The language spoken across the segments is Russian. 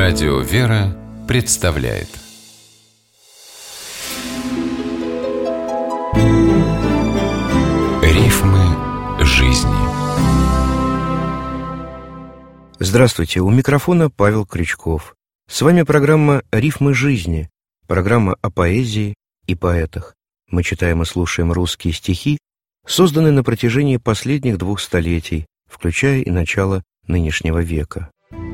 Радио «Вера» представляет Рифмы жизни. Здравствуйте, у микрофона Павел Крючков. С вами программа «Рифмы жизни», программа о поэзии и поэтах. Мы читаем и слушаем русские стихи, созданные на протяжении последних 2 столетий, включая и начало нынешнего века.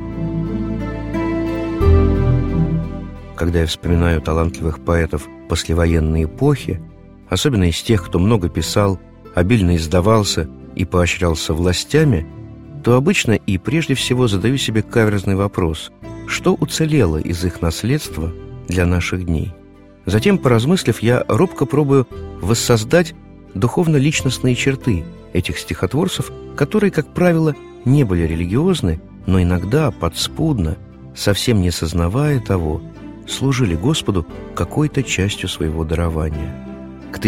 Когда я вспоминаю талантливых поэтов послевоенной эпохи, особенно из тех, кто много писал, обильно издавался и поощрялся властями, то обычно и прежде всего задаю себе каверзный вопрос: что уцелело из их наследства для наших дней? Затем, поразмыслив, я робко пробую воссоздать духовно-личностные черты этих стихотворцев, которые, как правило, не были религиозны, но иногда подспудно, совсем не сознавая того, служили Господу какой-то частью своего дарования. К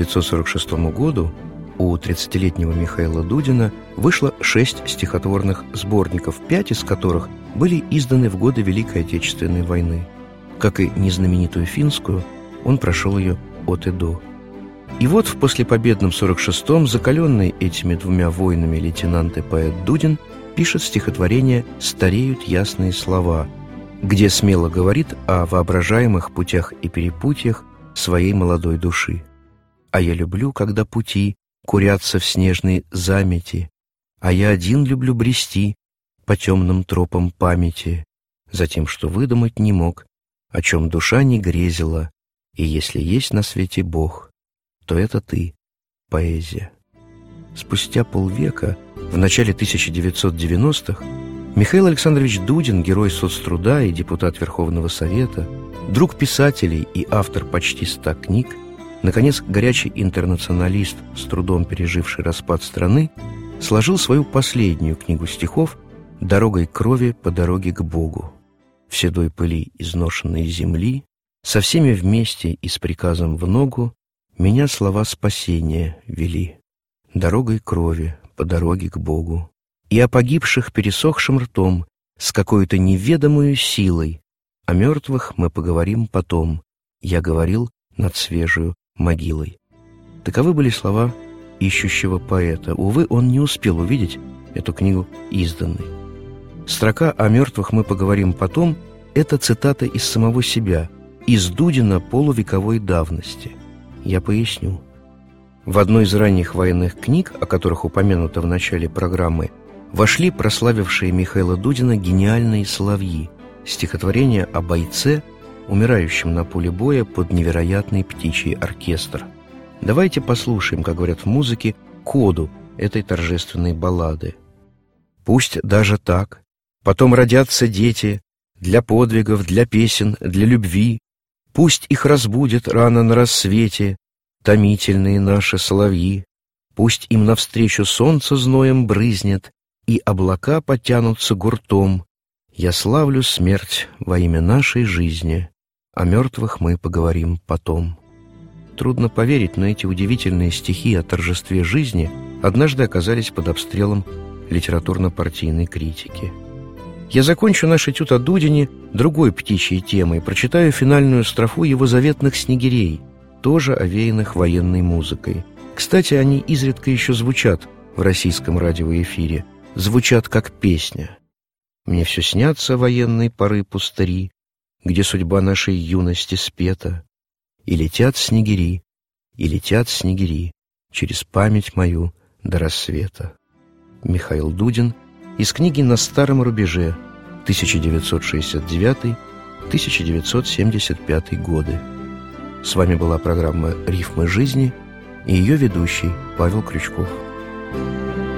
1946 году у 30-летнего Михаила Дудина вышло 6 стихотворных сборников, 5 из которых были изданы в годы Великой Отечественной войны. Как и незнаменитую финскую, он прошел ее от и до. И вот в послепобедном 46-м, закаленный этими 2 войнами лейтенант и поэт Дудин пишет стихотворение «Стареют ясные слова», где смело говорит о воображаемых путях и перепутьях своей молодой души. «А я люблю, когда пути курятся в снежной замети, а я один люблю брести по темным тропам памяти, за тем, что выдумать не мог, о чем душа не грезила, и если есть на свете Бог, то это ты, поэзия». Спустя полвека, в начале 1990-х, Михаил Александрович Дудин, герой соцтруда и депутат Верховного Совета, друг писателей и автор почти 100 книг, наконец, горячий интернационалист, с трудом переживший распад страны, сложил свою последнюю книгу стихов «Дорогой крови по дороге к Богу». В седой пыли изношенной земли, со всеми вместе и с приказом в ногу, меня слова спасения вели. Дорогой крови по дороге к Богу. И о погибших пересохшим ртом с какой-то неведомой силой. О мертвых мы поговорим потом. Я говорил над свежую могилой. Таковы были слова ищущего поэта. Увы, он не успел увидеть эту книгу изданной. Строка «О мертвых мы поговорим потом» — это цитата из самого себя, из Дудина полувековой давности. Я поясню. В одной из ранних военных книг, о которых упомянуто в начале программы, вошли прославившие Михаила Дудина гениальные соловьи, стихотворение о бойце, умирающем на поле боя под невероятный птичий оркестр. Давайте послушаем, как говорят в музыке, коду этой торжественной баллады. «Пусть даже так, потом родятся дети, для подвигов, для песен, для любви, пусть их разбудят рано на рассвете томительные наши соловьи, пусть им навстречу солнце зноем брызнет, и облака потянутся гуртом. Я славлю смерть во имя нашей жизни, о мертвых мы поговорим потом». Трудно поверить, но эти удивительные стихи о торжестве жизни однажды оказались под обстрелом литературно-партийной критики. Я закончу наш этюд о Дудине другой птичьей темой, прочитаю финальную строфу его заветных снегирей, тоже овеянных военной музыкой. Кстати, они изредка еще звучат в российском радиоэфире, звучат как песня. «Мне все снятся военные поры пустыри, где судьба нашей юности спета, и летят снегири через память мою до рассвета». Михаил Дудин из книги «На старом рубеже», 1969-1975 годы. С вами была программа «Рифмы жизни» и ее ведущий Павел Крючков.